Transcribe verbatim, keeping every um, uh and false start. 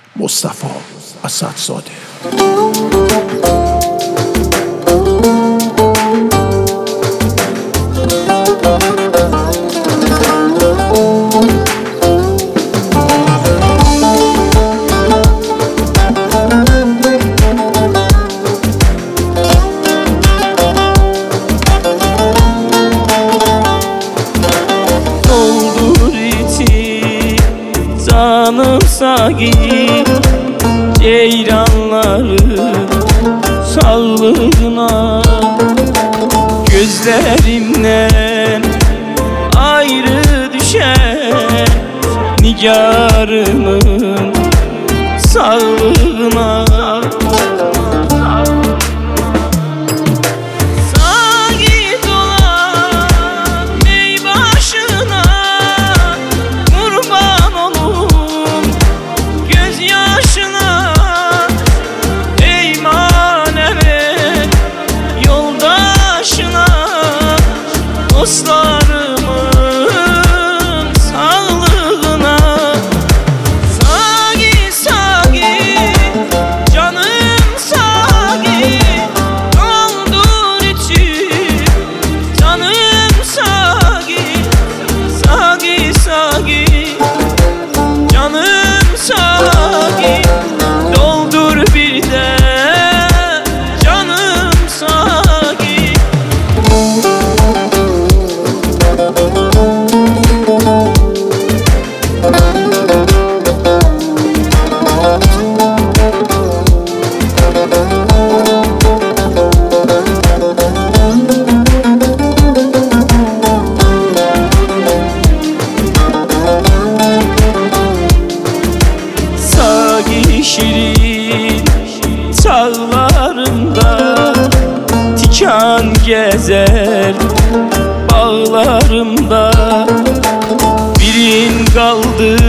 Mustafa Asadsade. Canım sagi ceyranları sağlığına, gözlerimden ayrı düşen nigarımın sağlığına. Dostlarımın sağlığına. Sagi sagi canım sagi, doldur içim canım sagi. Sagi sagi canım sagi, doldur bir de canım sagi. Şirin çağlarımda tikan gezer bağlarımda, birin kaldı